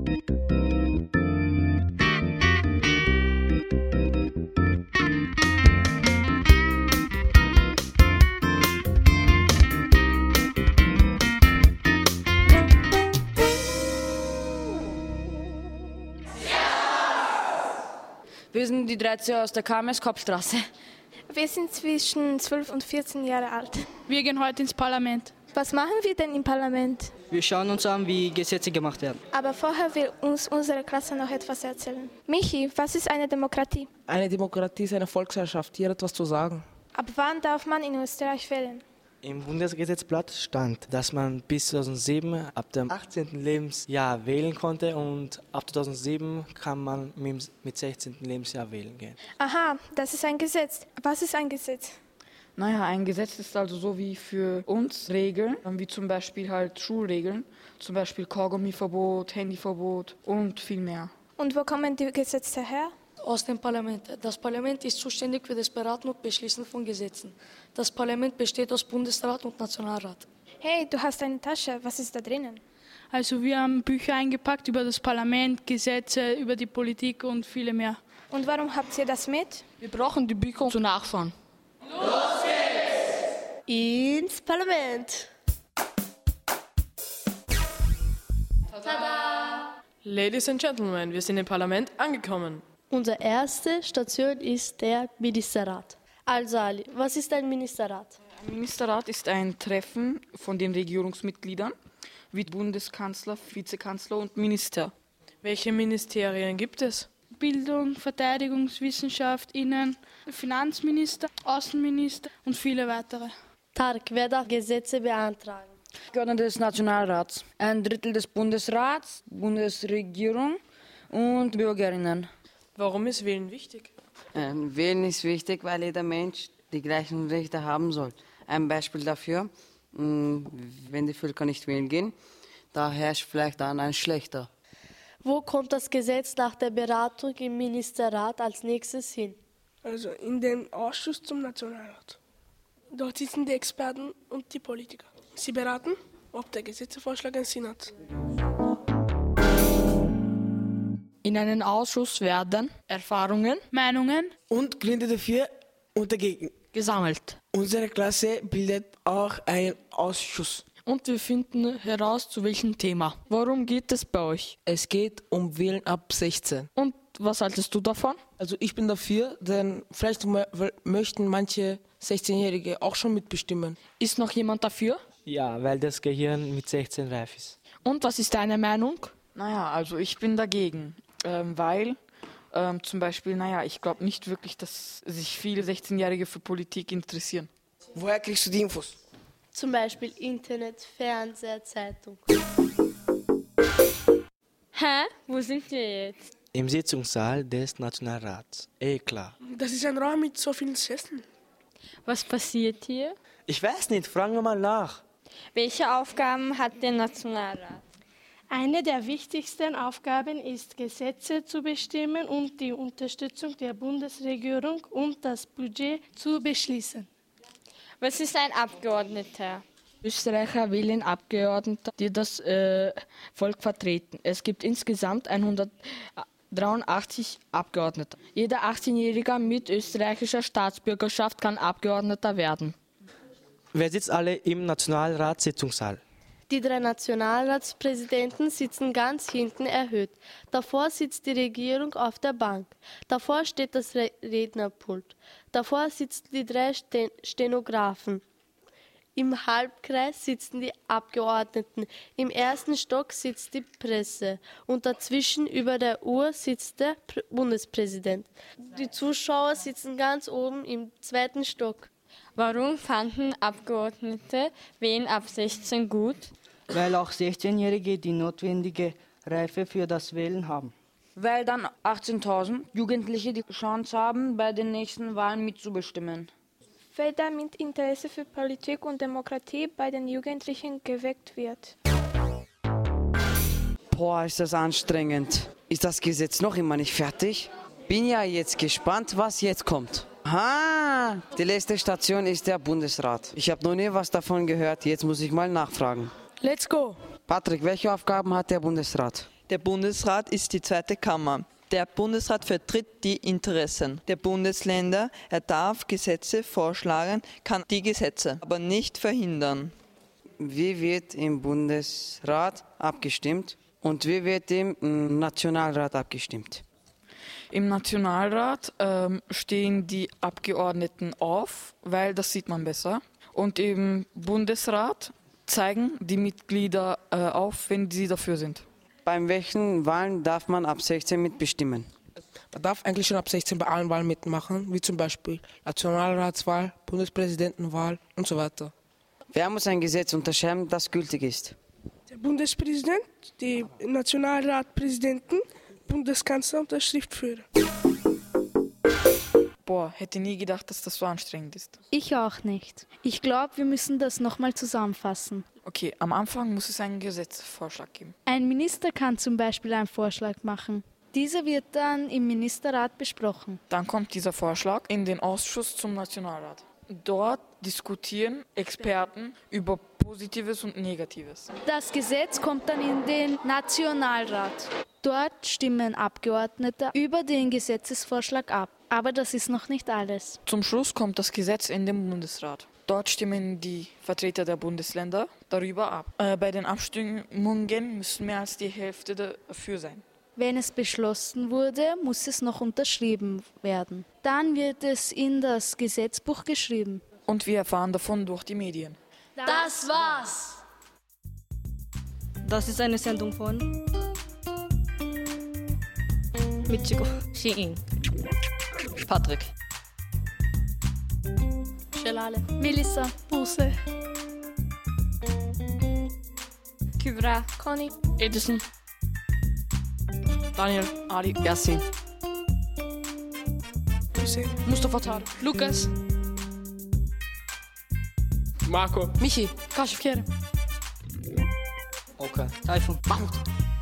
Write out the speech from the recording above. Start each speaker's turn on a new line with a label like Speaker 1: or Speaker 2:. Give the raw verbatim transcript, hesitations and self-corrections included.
Speaker 1: Wir sind die dreizehn aus der K M S-Kopfstraße.
Speaker 2: Wir sind zwischen zwölf und vierzehn Jahre alt.
Speaker 3: Wir gehen heute ins Parlament.
Speaker 2: Was machen wir denn im Parlament?
Speaker 4: Wir schauen uns an, wie Gesetze gemacht werden.
Speaker 2: Aber vorher will uns unsere Klasse noch etwas erzählen. Michi, was ist eine Demokratie?
Speaker 5: Eine Demokratie ist eine Volksherrschaft, hier etwas zu sagen.
Speaker 2: Ab wann darf man in Österreich wählen?
Speaker 6: Im Bundesgesetzblatt stand, dass man bis zweitausendsieben ab dem achtzehnten Lebensjahr wählen konnte und ab zweitausendsieben kann man mit sechzehnten Lebensjahr wählen gehen.
Speaker 2: Aha, das ist ein Gesetz. Was ist ein Gesetz?
Speaker 1: Naja, ein Gesetz ist also so wie für uns Regeln, wie zum Beispiel halt Schulregeln, zum Beispiel Kaugummiverbot, Handyverbot und viel mehr.
Speaker 2: Und wo kommen die Gesetze her?
Speaker 7: Aus dem Parlament. Das Parlament ist zuständig für das Beraten und Beschließen von Gesetzen. Das Parlament besteht aus Bundesrat und Nationalrat.
Speaker 2: Hey, du hast eine Tasche. Was ist da drinnen?
Speaker 3: Also wir haben Bücher eingepackt über das Parlament, Gesetze, über die Politik und viele mehr.
Speaker 2: Und warum habt ihr das mit?
Speaker 1: Wir brauchen die Bücher, um zu nachschauen.
Speaker 8: Los geht's! Ins Parlament!
Speaker 9: Tada! Ladies and Gentlemen, wir sind im Parlament angekommen.
Speaker 8: Unsere erste Station ist der Ministerrat. Also Ali, was ist ein Ministerrat?
Speaker 1: Ein Ministerrat ist ein Treffen von den Regierungsmitgliedern, wie Bundeskanzler, Vizekanzler und Minister.
Speaker 9: Welche Ministerien gibt es?
Speaker 3: Bildung, Verteidigungswissenschaft, Innen, Finanzminister, Außenminister und viele weitere.
Speaker 8: Tarek, wer darf Gesetze beantragen?
Speaker 1: Abgeordnete des Nationalrats, ein Drittel des Bundesrats, Bundesregierung und Bürgerinnen.
Speaker 9: Warum ist Wählen wichtig?
Speaker 10: Ähm, Wählen ist wichtig, weil jeder Mensch die gleichen Rechte haben soll. Ein Beispiel dafür, mh, wenn die Völker nicht wählen gehen, da herrscht vielleicht dann ein schlechter.
Speaker 8: Wo kommt das Gesetz nach der Beratung im Ministerrat als nächstes hin?
Speaker 11: Also in den Ausschuss zum Nationalrat. Dort sitzen die Experten und die Politiker. Sie beraten, ob der Gesetzesvorschlag einen Sinn hat.
Speaker 1: In einen Ausschuss werden Erfahrungen,
Speaker 3: Meinungen
Speaker 5: und Gründe dafür und dagegen
Speaker 1: gesammelt.
Speaker 5: Unsere Klasse bildet auch einen Ausschuss.
Speaker 1: Und wir finden heraus, zu welchem Thema. Worum geht es bei euch?
Speaker 5: Es geht um Wählen ab sechzehn.
Speaker 1: Und was haltest du davon?
Speaker 5: Also ich bin dafür, denn vielleicht möchten manche sechzehnjährige auch schon mitbestimmen.
Speaker 1: Ist noch jemand dafür?
Speaker 6: Ja, weil das Gehirn mit sechzehn reif ist.
Speaker 1: Und was ist deine Meinung? Naja, also ich bin dagegen, ähm, weil ähm, zum Beispiel, naja, ich glaube nicht wirklich, dass sich viele sechzehnjährige für Politik interessieren.
Speaker 5: Woher kriegst du die Infos?
Speaker 8: Zum Beispiel Internet, Fernseher, Zeitung.
Speaker 12: Hä? Wo sind wir jetzt?
Speaker 6: Im Sitzungssaal des Nationalrats. Eh klar.
Speaker 11: Das ist ein Raum mit so vielen Sesseln.
Speaker 12: Was passiert hier?
Speaker 6: Ich weiß nicht, fragen wir mal nach.
Speaker 12: Welche Aufgaben hat der Nationalrat?
Speaker 13: Eine der wichtigsten Aufgaben ist, Gesetze zu bestimmen und die Unterstützung der Bundesregierung und das Budget zu beschließen.
Speaker 12: Was ist ein Abgeordneter?
Speaker 1: Österreicher wählen Abgeordnete, die das äh, Volk vertreten. Es gibt insgesamt hundertdreiundachtzig Abgeordnete. Jeder achtzehnjährige mit österreichischer Staatsbürgerschaft kann Abgeordneter werden.
Speaker 6: Wer sitzt alle im Nationalratssitzungssaal?
Speaker 8: Die drei Nationalratspräsidenten sitzen ganz hinten erhöht. Davor sitzt die Regierung auf der Bank. Davor steht das Rednerpult. Davor sitzen die drei Sten- Stenografen. Im Halbkreis sitzen die Abgeordneten. Im ersten Stock sitzt die Presse. Und dazwischen über der Uhr sitzt der Pr- Bundespräsident. Die Zuschauer sitzen ganz oben im zweiten Stock.
Speaker 12: Warum fanden Abgeordnete Wählen ab sechzehn gut?
Speaker 4: Weil auch sechzehnjährige die notwendige Reife für das Wählen haben.
Speaker 1: Weil dann achtzehntausend Jugendliche die Chance haben, bei den nächsten Wahlen mitzubestimmen.
Speaker 2: Weil damit Interesse für Politik und Demokratie bei den Jugendlichen geweckt wird.
Speaker 10: Boah, ist das anstrengend. Ist das Gesetz noch immer nicht fertig? Bin ja jetzt gespannt, was jetzt kommt. Ah, die letzte Station ist der Bundesrat. Ich habe noch nie was davon gehört, jetzt muss ich mal nachfragen.
Speaker 11: Let's go!
Speaker 10: Patrick, welche Aufgaben hat der Bundesrat?
Speaker 14: Der Bundesrat ist die zweite Kammer. Der Bundesrat vertritt die Interessen der Bundesländer. Er darf Gesetze vorschlagen, kann die Gesetze aber nicht verhindern.
Speaker 10: Wie wird im Bundesrat abgestimmt und wie wird im Nationalrat abgestimmt?
Speaker 1: Im Nationalrat ähm, stehen die Abgeordneten auf, weil das sieht man besser. Und im Bundesrat zeigen die Mitglieder äh, auf, wenn sie dafür sind.
Speaker 10: Bei welchen Wahlen darf man ab sechzehn mitbestimmen?
Speaker 5: Man darf eigentlich schon ab sechzehn bei allen Wahlen mitmachen, wie zum Beispiel Nationalratswahl, Bundespräsidentenwahl und so weiter.
Speaker 10: Wer muss ein Gesetz unterschreiben, das gültig ist?
Speaker 11: Der Bundespräsident, die Nationalratpräsidenten, Bundeskanzler und der Schriftführer.
Speaker 1: Boah, hätte nie gedacht, dass das so anstrengend ist.
Speaker 15: Ich auch nicht. Ich glaube, wir müssen das nochmal zusammenfassen.
Speaker 1: Okay, am Anfang muss es einen Gesetzesvorschlag geben.
Speaker 15: Ein Minister kann zum Beispiel einen Vorschlag machen. Dieser wird dann im Ministerrat besprochen.
Speaker 1: Dann kommt dieser Vorschlag in den Ausschuss zum Nationalrat. Dort diskutieren Experten über Positives und Negatives.
Speaker 15: Das Gesetz kommt dann in den Nationalrat. Dort stimmen Abgeordnete über den Gesetzesvorschlag ab. Aber das ist noch nicht alles.
Speaker 1: Zum Schluss kommt das Gesetz in den Bundesrat. Dort stimmen die Vertreter der Bundesländer darüber ab. Äh, bei den Abstimmungen müssen mehr als die Hälfte dafür sein.
Speaker 15: Wenn es beschlossen wurde, muss es noch unterschrieben werden. Dann wird es in das Gesetzbuch geschrieben.
Speaker 1: Und wir erfahren davon durch die Medien.
Speaker 8: Das war's!
Speaker 16: Das ist eine Sendung von Michiko, Shiin, Patrick,
Speaker 15: Shelale, Melissa,
Speaker 2: Buse,
Speaker 12: Kübra,
Speaker 2: Conny,
Speaker 9: Edison, Daniel,
Speaker 1: Ali,
Speaker 14: Yassin,
Speaker 11: Hussein,
Speaker 9: Mustafa Tar,
Speaker 3: Lukas,
Speaker 5: Marco,
Speaker 9: Michi,
Speaker 3: Kashif Kerem,
Speaker 4: Oka, Taifun,
Speaker 9: Mahmoud.